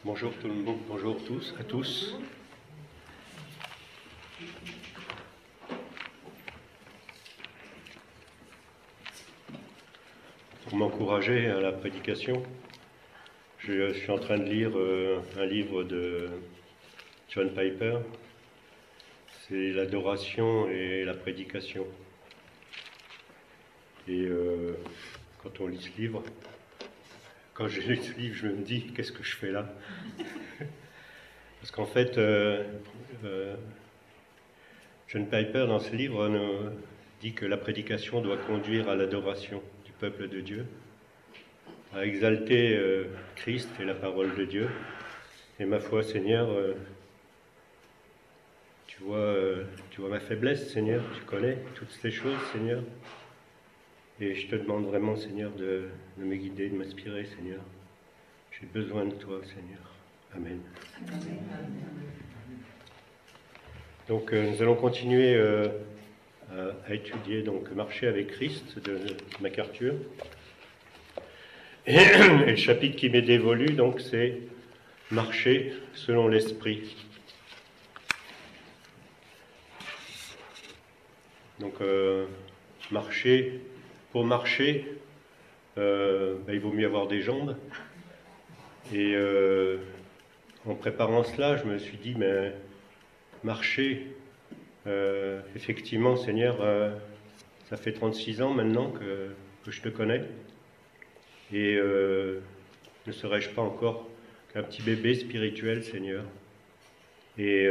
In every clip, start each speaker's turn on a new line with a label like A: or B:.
A: Bonjour tout le monde, bonjour à tous. Pour m'encourager à la prédication, je suis en train de lire un livre de John Piper. C'est l'adoration et la prédication. Et quand on lit ce livre, quand je lis ce livre, je me dis, qu'est-ce que je fais là? Parce qu'en fait, John Piper, dans ce livre, nous dit que la prédication doit conduire à l'adoration du peuple de Dieu, à exalter Christ et la parole de Dieu. Et ma foi, Seigneur, tu vois ma faiblesse, Seigneur, tu connais toutes ces choses, Seigneur. Et je te demande vraiment, Seigneur, de me guider, de m'inspirer, Seigneur. J'ai besoin de toi, Seigneur. Amen. Amen. Donc, nous allons continuer à étudier, donc, Marcher avec Christ de MacArthur. Et le chapitre qui m'est dévolu, donc, c'est Marcher selon l'Esprit. Donc, marcher. Pour marcher, il vaut mieux avoir des jambes. Et en préparant cela, je me suis dit, mais marcher, effectivement, Seigneur, ça fait 36 ans maintenant que je te connais. Et ne serais-je pas encore qu'un petit bébé spirituel, Seigneur? Et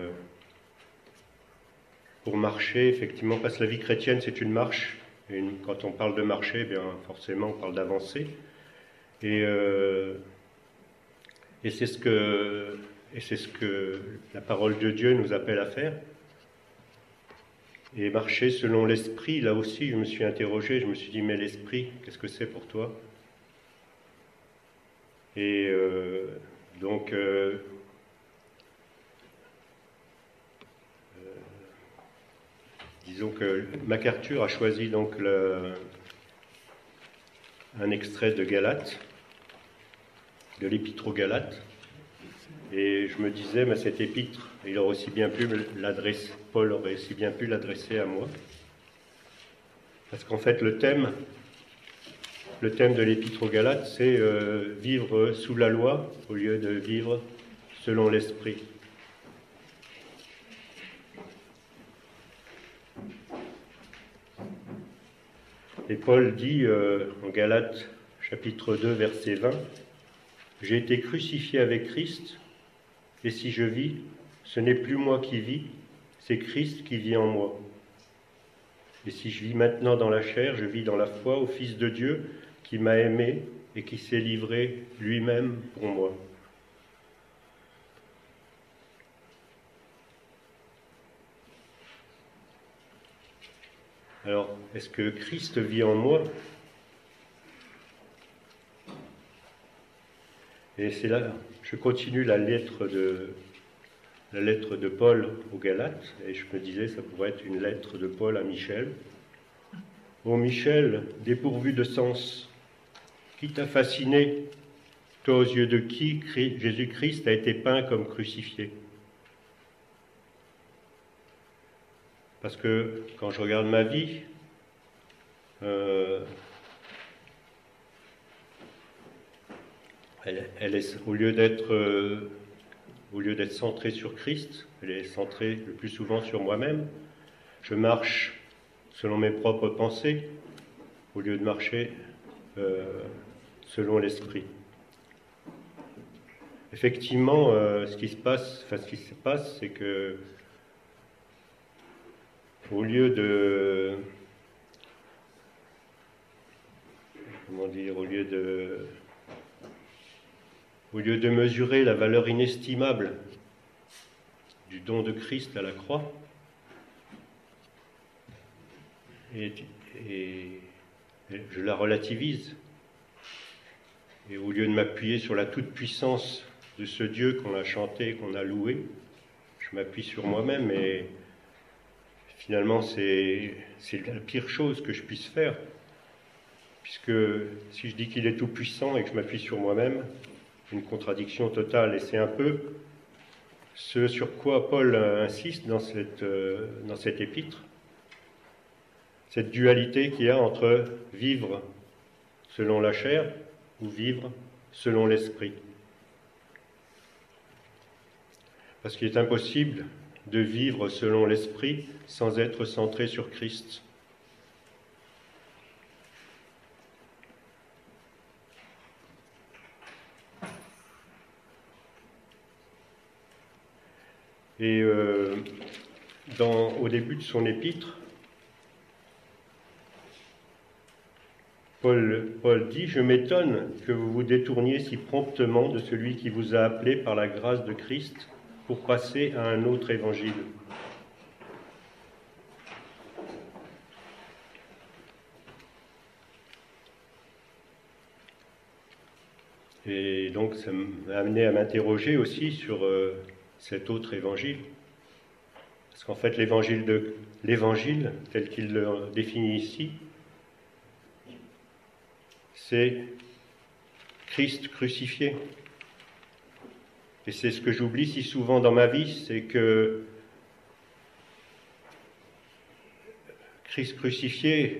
A: pour marcher, effectivement, parce que la vie chrétienne, c'est une marche. Et quand on parle de marcher, bien forcément, on parle d'avancer. Et c'est ce que la parole de Dieu nous appelle à faire. Et marcher selon l'esprit, là aussi, je me suis interrogé, je me suis dit, mais l'esprit, qu'est-ce que c'est pour toi? Et donc, disons que MacArthur a choisi donc un extrait de Galates, de l'épître aux Galates, et je me disais, mais cet épître, Paul aurait aussi bien pu l'adresser à moi, parce qu'en fait le thème de l'épître aux Galates, c'est vivre sous la loi au lieu de vivre selon l'esprit. Et Paul dit en Galates chapitre 2 verset 20, « J'ai été crucifié avec Christ, et si je vis, ce n'est plus moi qui vis, c'est Christ qui vit en moi. Et si je vis maintenant dans la chair, je vis dans la foi au Fils de Dieu qui m'a aimé et qui s'est livré lui-même pour moi. » Alors, est-ce que Christ vit en moi? Et c'est là, je continue la lettre de Paul aux Galates, et je me disais, ça pourrait être une lettre de Paul à Michel. « Ô Michel, dépourvu de sens, qui t'a fasciné, toi aux yeux de qui Jésus-Christ a été peint comme crucifié ?» Parce que quand je regarde ma vie, elle est, au lieu d'être centrée sur Christ, elle est centrée le plus souvent sur moi-même. Je marche selon mes propres pensées, au lieu de marcher selon l'esprit. Effectivement, ce qui se passe, c'est que au lieu de mesurer la valeur inestimable du don de Christ à la croix, et je la relativise, et au lieu de m'appuyer sur la toute-puissance de ce Dieu qu'on a chanté, qu'on a loué, je m'appuie sur moi-même, et finalement c'est la pire chose que je puisse faire, puisque si je dis qu'il est tout-puissant et que je m'appuie sur moi-même, une contradiction totale. Et c'est un peu ce sur quoi Paul insiste dans cette épître, cette dualité qu'il y a entre vivre selon la chair ou vivre selon l'esprit. Parce qu'il est impossible de vivre selon l'esprit sans être centré sur Christ. Et au début de son épître, Paul dit « Je m'étonne que vous vous détourniez si promptement de celui qui vous a appelé par la grâce de Christ pour passer à un autre évangile. » Et donc ça m'a amené à m'interroger aussi sur cet autre évangile. Parce qu'en fait, l'évangile, tel qu'il le définit ici, c'est Christ crucifié. Et c'est ce que j'oublie si souvent dans ma vie, c'est que Christ crucifié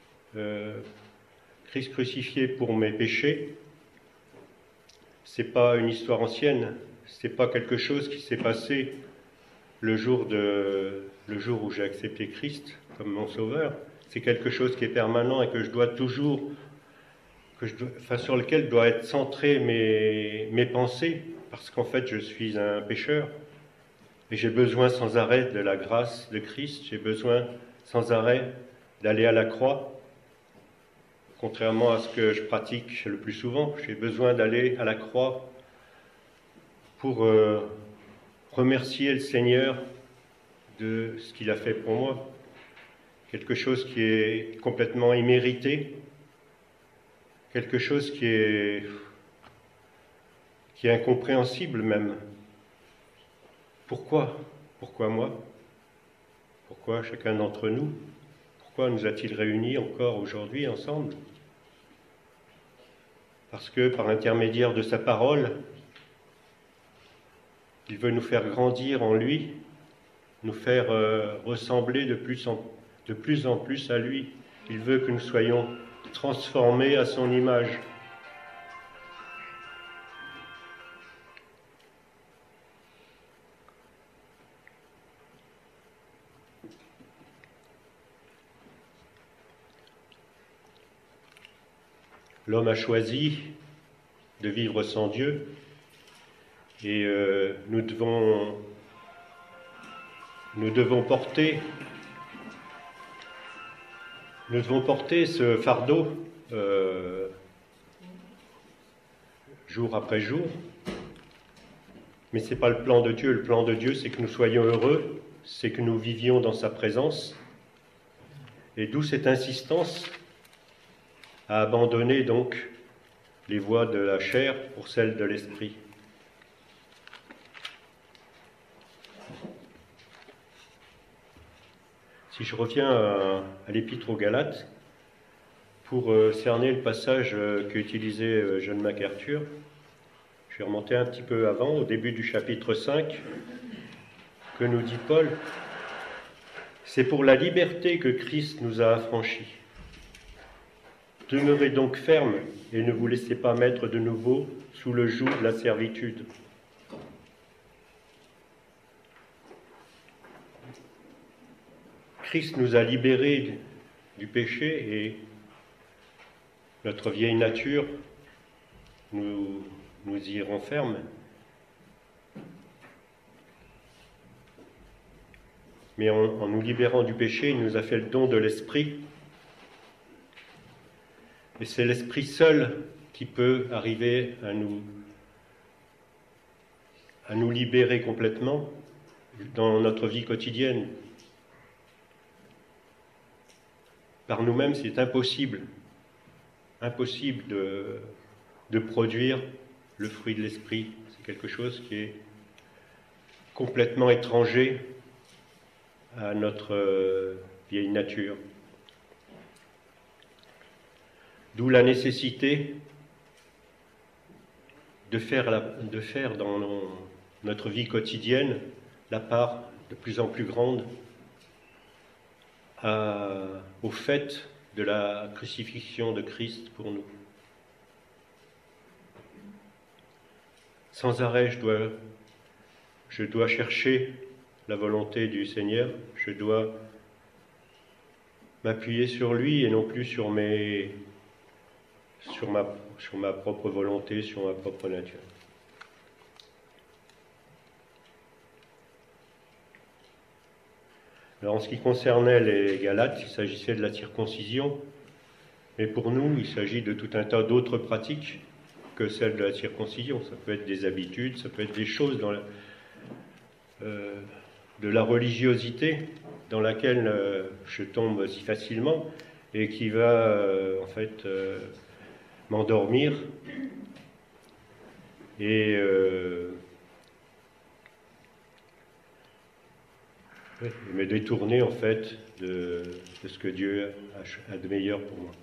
A: pour mes péchés, c'est pas une histoire ancienne, c'est pas quelque chose qui s'est passé le jour où j'ai accepté Christ comme mon sauveur. C'est quelque chose qui est permanent et que je dois toujours, sur lequel doivent être centrées mes pensées, parce qu'en fait je suis un pécheur et j'ai besoin sans arrêt de la grâce de Christ, j'ai besoin sans arrêt d'aller à la croix. Contrairement à ce que je pratique le plus souvent, j'ai besoin d'aller à la croix pour remercier le Seigneur de ce qu'il a fait pour moi. Quelque chose qui est complètement immérité, quelque chose qui est incompréhensible même. Pourquoi? Pourquoi moi? Pourquoi chacun d'entre nous? Pourquoi nous a-t-il réunis encore aujourd'hui ensemble? Parce que par l'intermédiaire de sa parole, il veut nous faire grandir en lui, nous faire ressembler de plus en plus à lui. Il veut que nous soyons transformés à son image. L'homme a choisi de vivre sans Dieu et nous devons porter ce fardeau jour après jour. Mais ce n'est pas le plan de Dieu. Le plan de Dieu, c'est que nous soyons heureux, c'est que nous vivions dans sa présence. Et d'où cette insistance à abandonner donc les voies de la chair pour celles de l'esprit. Si je reviens à l'Épître aux Galates, pour cerner le passage qu'utilisait John MacArthur, je vais remonter un petit peu avant, au début du chapitre 5, que nous dit Paul, « C'est pour la liberté que Christ nous a affranchis. Demeurez donc fermes et ne vous laissez pas mettre de nouveau sous le joug de la servitude. » Christ nous a libérés du péché et notre vieille nature nous y renferme. Mais en nous libérant du péché, il nous a fait le don de l'Esprit. Et c'est l'Esprit seul qui peut arriver à nous libérer complètement dans notre vie quotidienne. Par nous-mêmes, c'est impossible de produire le fruit de l'Esprit. C'est quelque chose qui est complètement étranger à notre vieille nature. D'où la nécessité de faire dans notre vie quotidienne la part de plus en plus grande au fait de la crucifixion de Christ pour nous. Sans arrêt, je dois chercher la volonté du Seigneur, je dois m'appuyer sur lui et non plus sur ma propre volonté, sur ma propre nature. Alors en ce qui concernait les Galates, il s'agissait de la circoncision, mais pour nous, il s'agit de tout un tas d'autres pratiques que celle de la circoncision. Ça peut être des habitudes, ça peut être des choses de la religiosité dans laquelle je tombe si facilement et qui va m'endormir et me détourner en fait de ce que Dieu a de meilleur pour moi.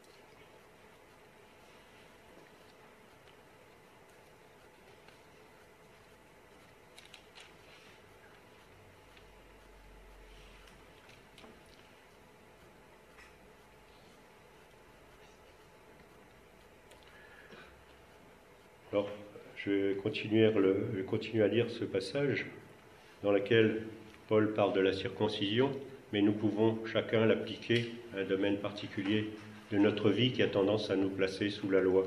A: Alors, je vais continuer à lire ce passage dans lequel Paul parle de la circoncision, mais nous pouvons chacun l'appliquer à un domaine particulier de notre vie qui a tendance à nous placer sous la loi.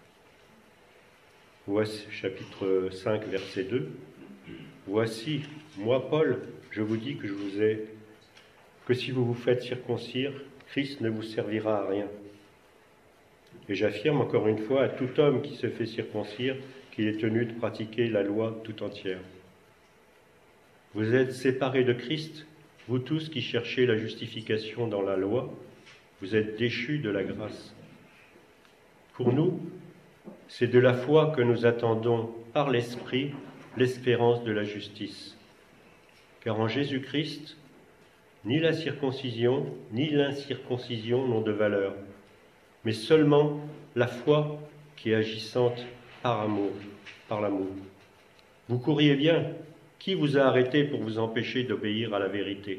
A: Voici chapitre 5, verset 2. « Voici, moi Paul, je vous dis que si vous vous faites circoncire, Christ ne vous servira à rien. Et j'affirme encore une fois à tout homme qui se fait circoncire qu'il est tenu de pratiquer la loi tout entière. Vous êtes séparés de Christ, vous tous qui cherchez la justification dans la loi, vous êtes déchus de la grâce. Pour nous, c'est de la foi que nous attendons par l'Esprit l'espérance de la justice. Car en Jésus-Christ, ni la circoncision, ni l'incirconcision n'ont de valeur, mais seulement la foi qui est agissante par l'amour. Vous courriez bien. Qui vous a arrêté pour vous empêcher d'obéir à la vérité?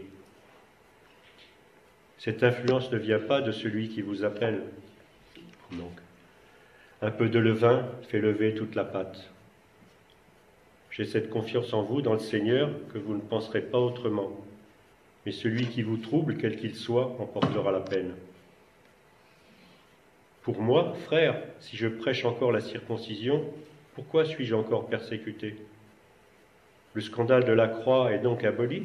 A: Cette influence ne vient pas de celui qui vous appelle. Donc, un peu de levain fait lever toute la pâte. J'ai cette confiance en vous, dans le Seigneur, que vous ne penserez pas autrement. Mais celui qui vous trouble, quel qu'il soit, en portera la peine. Pour moi, frère, si je prêche encore la circoncision, pourquoi suis-je encore persécuté? Le scandale de la croix est donc aboli?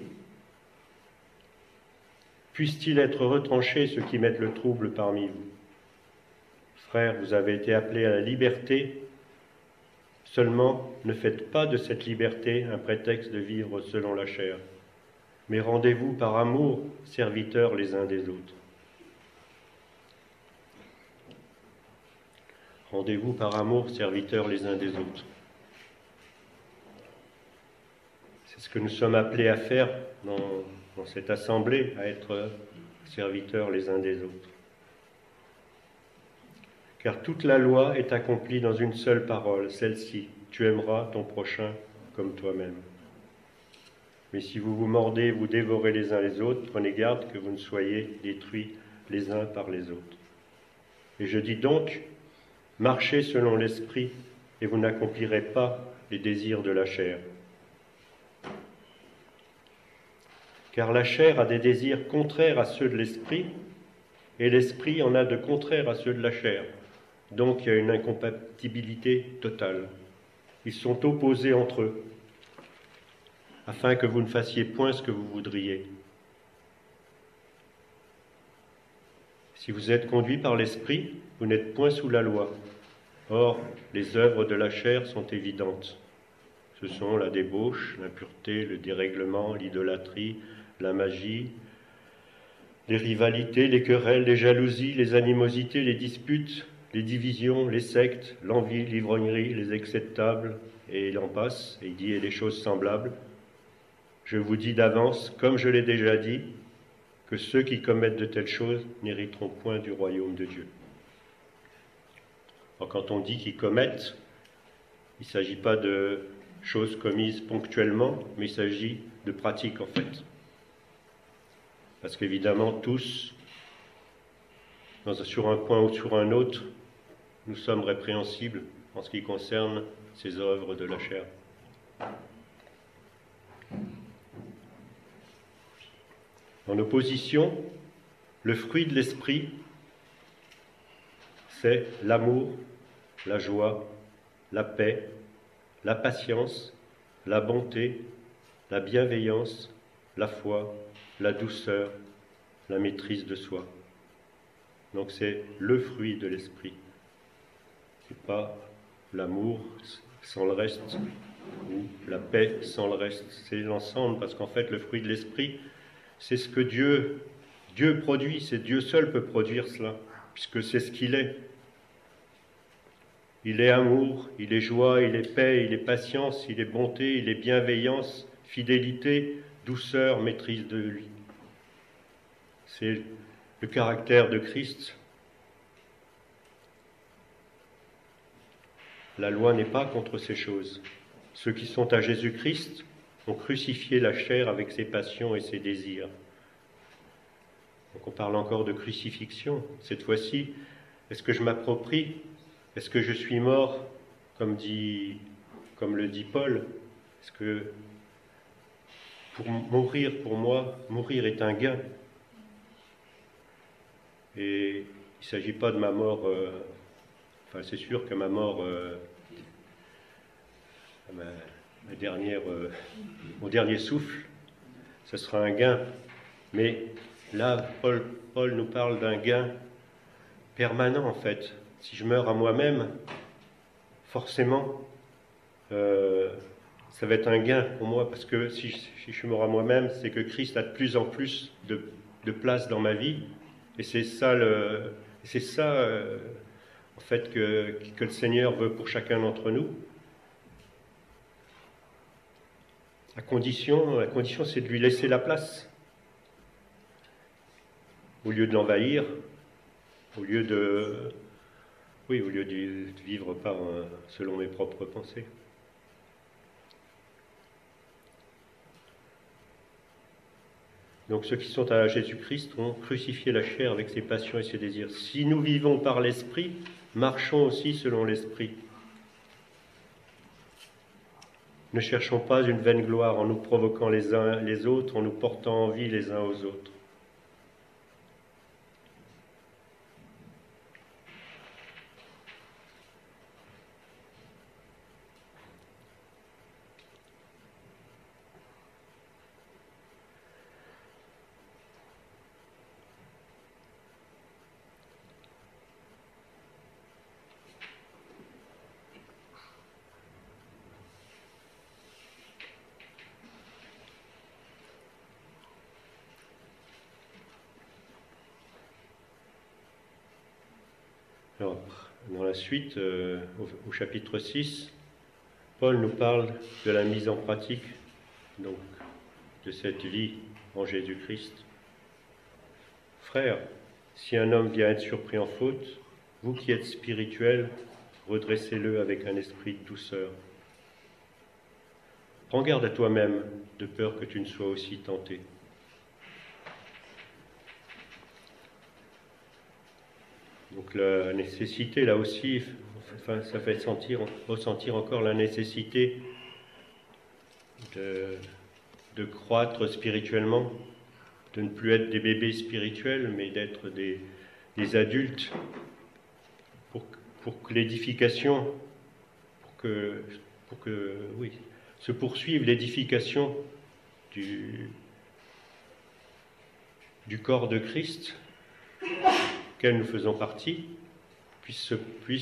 A: Puisse-t-il être retranché ceux qui mettent le trouble parmi vous? Frères, vous avez été appelés à la liberté, seulement ne faites pas de cette liberté un prétexte de vivre selon la chair, mais rendez-vous par amour serviteurs les uns des autres. Rendez-vous par amour serviteurs les uns des autres. C'est ce que nous sommes appelés à faire dans cette assemblée, à être serviteurs les uns des autres. Car toute la loi est accomplie dans une seule parole, celle-ci, tu aimeras ton prochain comme toi-même. Mais si vous vous mordez, vous dévorez les uns les autres, prenez garde que vous ne soyez détruits les uns par les autres. Et je dis donc, marchez selon l'esprit et vous n'accomplirez pas les désirs de la chair. Car la chair a des désirs contraires à ceux de l'esprit, et l'esprit en a de contraires à ceux de la chair. Donc il y a une incompatibilité totale. Ils sont opposés entre eux, afin que vous ne fassiez point ce que vous voudriez. Si vous êtes conduits par l'esprit, vous n'êtes point sous la loi. Or, les œuvres de la chair sont évidentes. Ce sont la débauche, l'impureté, le dérèglement, l'idolâtrie, la magie, les rivalités, les querelles, les jalousies, les animosités, les disputes, les divisions, les sectes, l'envie, l'ivrognerie, les excès de table, et il en passe, et il dit, et les choses semblables. Je vous dis d'avance, comme je l'ai déjà dit, que ceux qui commettent de telles choses n'hériteront point du royaume de Dieu. Alors, quand on dit qu'ils commettent, Il ne s'agit pas de choses commises ponctuellement, mais il s'agit de pratiques en fait. Parce qu'évidemment, tous, sur un point ou sur un autre, nous sommes répréhensibles en ce qui concerne ces œuvres de la chair. En opposition, le fruit de l'esprit, c'est l'amour, la joie, la paix, la patience, la bonté, la bienveillance, la foi, la douceur, la maîtrise de soi. Donc c'est le fruit de l'esprit. C'est pas l'amour sans le reste, ou la paix sans le reste. C'est l'ensemble, parce qu'en fait, le fruit de l'esprit, c'est ce que Dieu produit. C'est Dieu seul peut produire cela, puisque c'est ce qu'il est. Il est amour, il est joie, il est paix, il est patience, il est bonté, il est bienveillance, fidélité, douceur, maîtrise de lui. C'est le caractère de Christ. La loi n'est pas contre ces choses. Ceux qui sont à Jésus-Christ ont crucifié la chair avec ses passions et ses désirs. Donc on parle encore de crucifixion. Cette fois-ci, est-ce que je m'approprie? Est-ce que je suis mort, comme le dit Paul? Est-ce que pour mourir, pour moi, mourir est un gain? Et il ne s'agit pas de ma mort, c'est sûr que ma mort, mon dernier souffle, ce sera un gain. Mais là, Paul nous parle d'un gain permanent en fait. Si je meurs à moi-même, forcément, ça va être un gain pour moi, parce que si je meurs à moi-même, c'est que Christ a de plus en plus de place dans ma vie, et c'est ça, en fait, que le Seigneur veut pour chacun d'entre nous. La condition, c'est de lui laisser la place, au lieu de l'envahir, au lieu de vivre selon mes propres pensées. Donc ceux qui sont à Jésus-Christ ont crucifié la chair avec ses passions et ses désirs. Si nous vivons par l'Esprit, marchons aussi selon l'Esprit. Ne cherchons pas une vaine gloire en nous provoquant les uns les autres, en nous portant envie les uns aux autres. Alors, dans la suite, au chapitre 6, Paul nous parle de la mise en pratique donc, de cette vie en Jésus-Christ. Frères, si un homme vient être surpris en faute, vous qui êtes spirituels, redressez-le avec un esprit de douceur. Prends garde à toi-même, de peur que tu ne sois aussi tenté. Donc la nécessité, là aussi, ça fait ressentir encore la nécessité de croître spirituellement, de ne plus être des bébés spirituels, mais d'être des adultes, pour que l'édification, se poursuive l'édification du corps de Christ, auquel nous faisons partie, puisse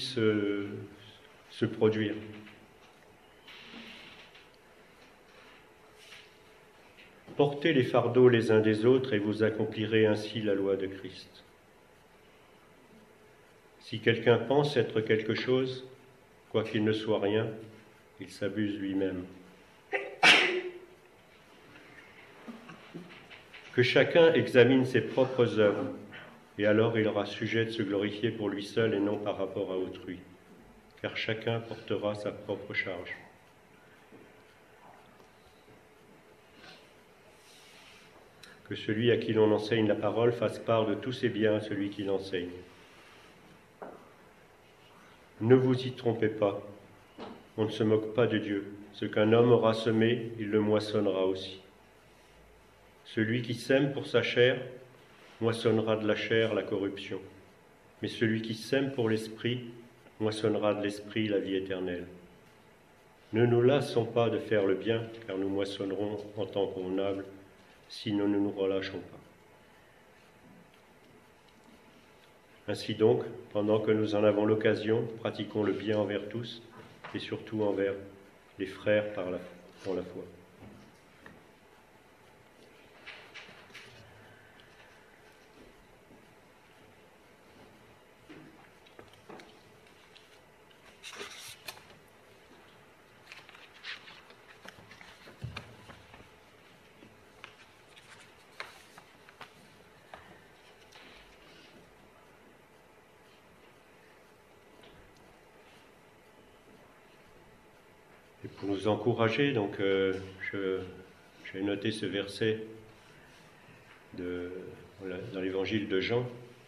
A: se produire. Portez les fardeaux les uns des autres et vous accomplirez ainsi la loi de Christ. Si quelqu'un pense être quelque chose, quoiqu'il ne soit rien, il s'abuse lui-même. Que chacun examine ses propres œuvres, et alors il aura sujet de se glorifier pour lui seul et non par rapport à autrui. car chacun portera sa propre charge. Que celui à qui l'on enseigne la parole fasse part de tous ses biens à celui qui l'enseigne. Ne vous y trompez pas, on ne se moque pas de Dieu. Ce qu'un homme aura semé, il le moissonnera aussi. Celui qui sème pour sa chair, moissonnera de la chair la corruption. Mais celui qui sème pour l'esprit, moissonnera de l'esprit la vie éternelle. Ne nous lassons pas de faire le bien, car nous moissonnerons en temps convenable, si nous ne nous relâchons pas. Ainsi donc, pendant que nous en avons l'occasion, pratiquons le bien envers tous, et surtout envers les frères par la foi. Et pour nous encourager, donc, j'ai noté ce verset dans l'évangile de Jean,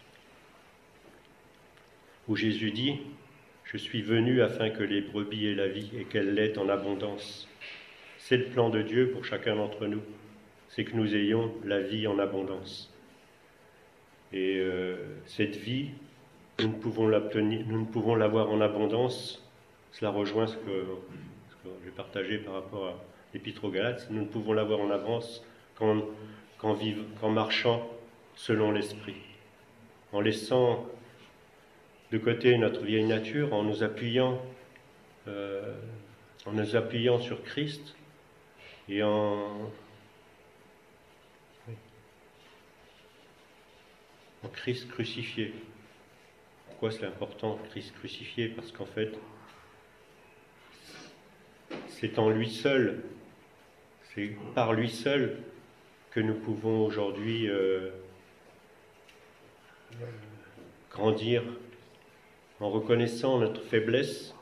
A: où Jésus dit « Je suis venu afin que les brebis aient la vie et qu'elle l'ait en abondance. » C'est le plan de Dieu pour chacun d'entre nous, c'est que nous ayons la vie en abondance. Et cette vie, nous ne pouvons l'avoir en abondance. Cela rejoint ce que j'ai partagé par rapport à l'Épître aux Galates. Nous ne pouvons l'avoir en avance qu'en marchant selon l'Esprit, en laissant de côté notre vieille nature, en nous appuyant sur Christ et en Christ crucifié. Pourquoi c'est important, Christ crucifié? Parce qu'en fait, c'est en lui seul, c'est par lui seul que nous pouvons aujourd'hui grandir en reconnaissant notre faiblesse,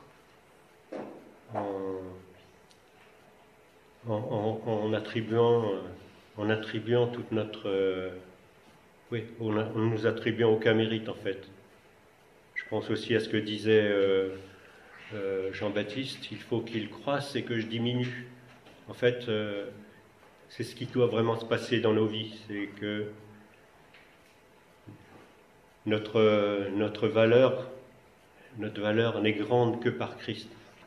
A: en attribuant toute notre... en nous attribuant aucun mérite en fait. Je pense aussi à ce que disait Jean-Baptiste, il faut qu'il croisse et que je diminue. En fait, c'est ce qui doit vraiment se passer dans nos vies, c'est que notre valeur n'est grande que par Christ.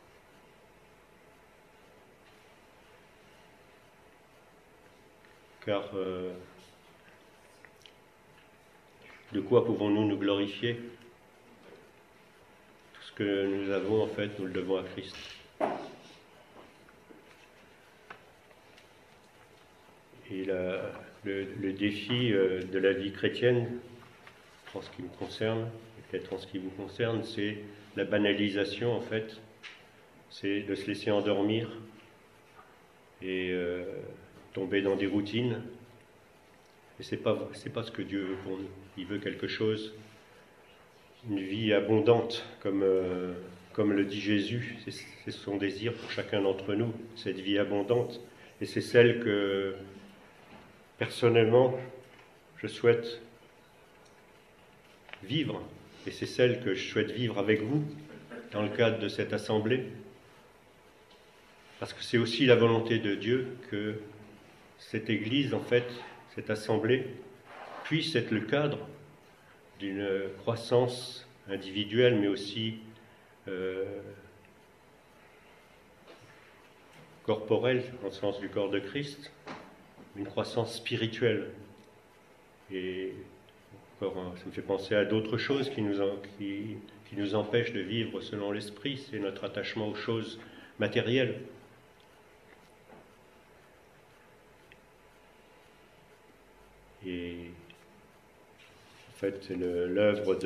A: Car de quoi pouvons-nous nous glorifier? Tout ce que nous avons, en fait, nous le devons à Christ. Et le défi de la vie chrétienne, en ce qui me concerne, et peut-être en ce qui vous concerne, c'est la banalisation, en fait. C'est de se laisser endormir et tomber dans des routines. Et c'est pas ce que Dieu veut pour nous. Il veut quelque chose, une vie abondante, comme le dit Jésus. C'est son désir pour chacun d'entre nous, cette vie abondante. Et c'est celle que, personnellement, je souhaite vivre. Et c'est celle que je souhaite vivre avec vous, dans le cadre de cette assemblée. Parce que c'est aussi la volonté de Dieu que cette Église, en fait, cette assemblée, puisse être le cadre d'une croissance individuelle, mais aussi corporelle, dans le sens du corps de Christ, une croissance spirituelle. Et encore, ça me fait penser à d'autres choses qui nous empêchent de vivre selon l'esprit, c'est notre attachement aux choses matérielles. Et en fait, c'est l'œuvre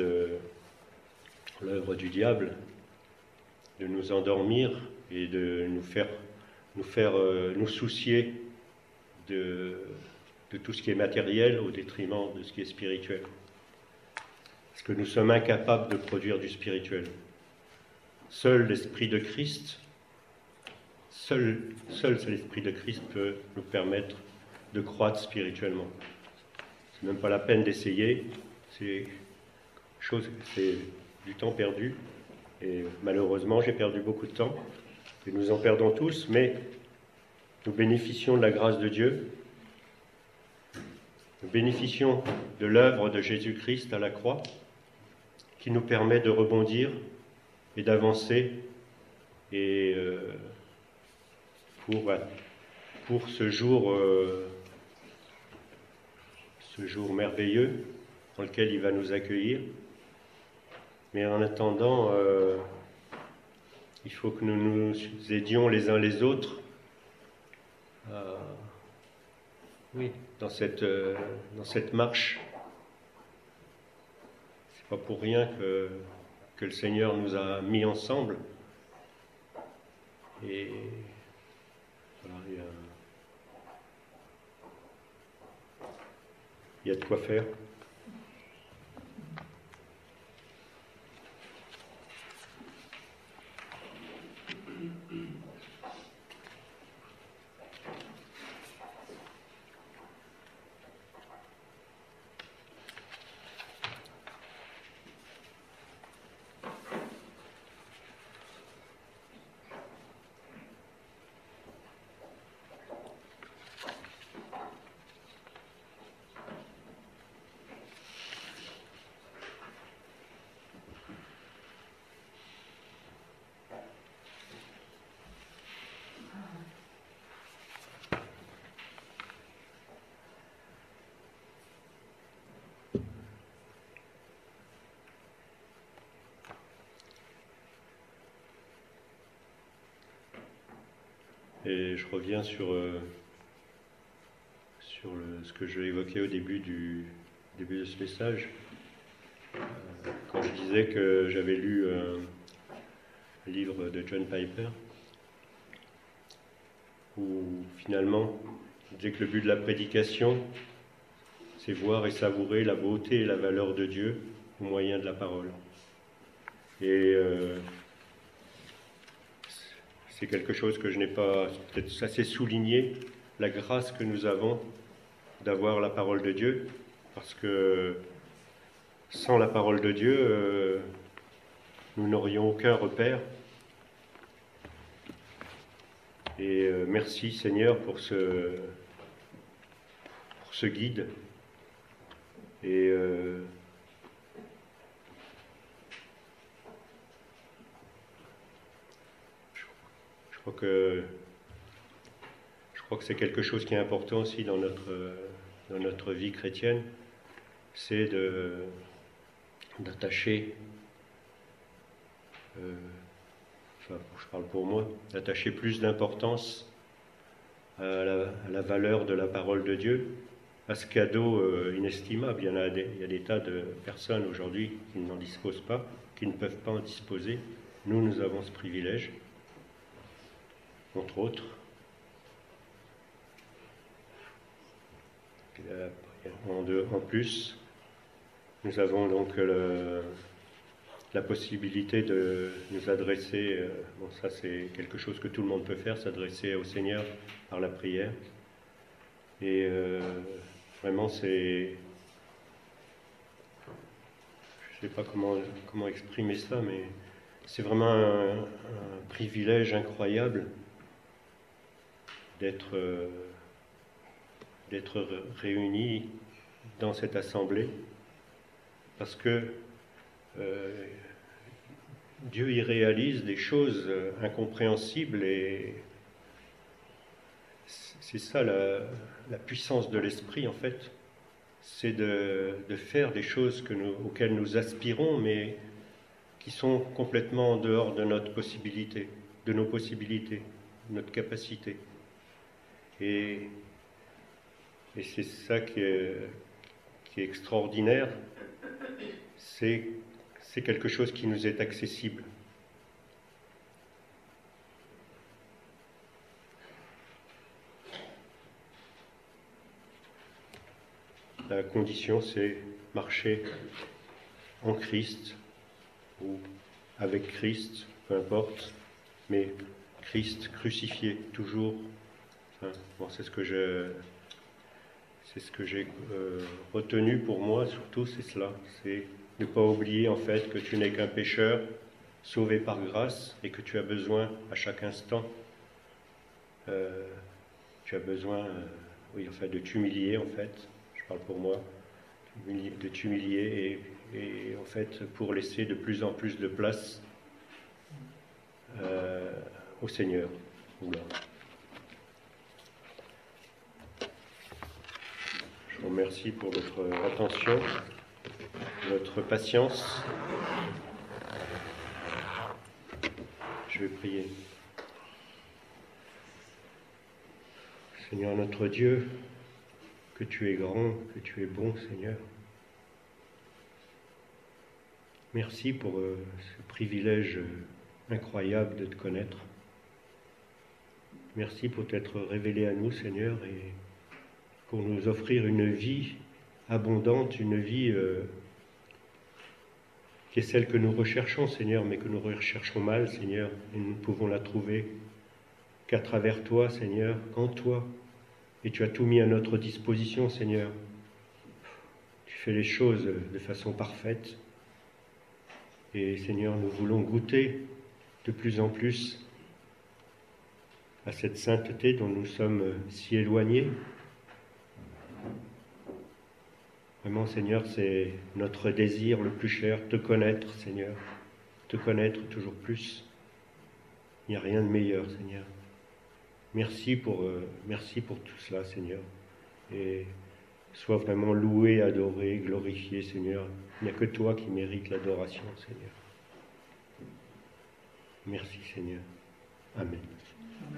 A: du diable de nous endormir et de nous soucier de tout ce qui est matériel au détriment de ce qui est spirituel. Parce que nous sommes incapables de produire du spirituel. seul l'Esprit de Christ, seul l'Esprit de Christ peut nous permettre de croître spirituellement. C'est même pas la peine d'essayer, c'est du temps perdu, et malheureusement j'ai perdu beaucoup de temps, et nous en perdons tous, mais nous bénéficions de la grâce de Dieu, nous bénéficions de l'œuvre de Jésus-Christ à la croix, qui nous permet de rebondir et d'avancer, et pour ce jour merveilleux dans lequel il va nous accueillir. Mais en attendant, il faut que nous nous aidions les uns les autres dans cette marche. C'est pas pour rien que le Seigneur nous a mis ensemble. Et voilà, il y a de quoi faire. Et je reviens sur ce que je évoquais au début de ce message, quand je disais que j'avais lu un livre de John Piper, où finalement, il disait que le but de la prédication, c'est voir et savourer la beauté et la valeur de Dieu au moyen de la parole. Et c'est quelque chose que je n'ai pas peut-être assez souligné, la grâce que nous avons d'avoir la parole de Dieu, parce que sans la parole de Dieu, nous n'aurions aucun repère. Et merci Seigneur pour ce guide. Et je crois que c'est quelque chose qui est important aussi dans notre vie chrétienne, c'est d'attacher, je parle pour moi, d'attacher plus d'importance à la valeur de la parole de Dieu, à ce cadeau inestimable. Il y a des tas de personnes aujourd'hui qui n'en disposent pas, qui ne peuvent pas en disposer. Nous avons ce privilège, entre autres. En plus, nous avons donc la possibilité de nous adresser, ça c'est quelque chose que tout le monde peut faire, s'adresser au Seigneur par la prière. Et vraiment je ne sais pas comment exprimer ça, mais c'est vraiment un privilège incroyable d'être réunis dans cette assemblée, parce que Dieu y réalise des choses incompréhensibles, et c'est ça la puissance de l'esprit en fait, c'est de faire des choses auxquelles nous aspirons, mais qui sont complètement en dehors de notre possibilité, de nos possibilités, de notre capacité. Et c'est ça qui est extraordinaire, c'est quelque chose qui nous est accessible. La condition, c'est marcher en Christ ou avec Christ peu importe, mais Christ crucifié, toujours. Enfin, bon, c'est ce que j'ai retenu pour moi, surtout, c'est cela. C'est ne pas oublier en fait que tu n'es qu'un pécheur, sauvé par grâce, et que tu as besoin à chaque instant, tu as besoin, de t'humilier en fait, je parle pour moi, de t'humilier et en fait pour laisser de plus en plus de place au Seigneur. Oula. Je vous remercie pour votre attention, votre patience. Je vais prier. Seigneur notre Dieu, que tu es grand, que tu es bon, Seigneur. Merci pour ce privilège incroyable de te connaître. Merci pour t'être révélé à nous, Seigneur, et pour nous offrir une vie abondante, une vie qui est celle que nous recherchons, Seigneur, mais que nous recherchons mal, Seigneur, et nous ne pouvons la trouver qu'à travers toi, Seigneur, en toi. Et tu as tout mis à notre disposition, Seigneur. Tu fais les choses de façon parfaite. Et Seigneur, nous voulons goûter de plus en plus à cette sainteté dont nous sommes si éloignés. Vraiment, Seigneur, c'est notre désir le plus cher, te connaître, Seigneur, te connaître toujours plus. Il n'y a rien de meilleur, Seigneur. Merci pour tout cela, Seigneur. Et sois vraiment loué, adoré, glorifié, Seigneur. Il n'y a que toi qui mérites l'adoration, Seigneur. Merci, Seigneur. Amen.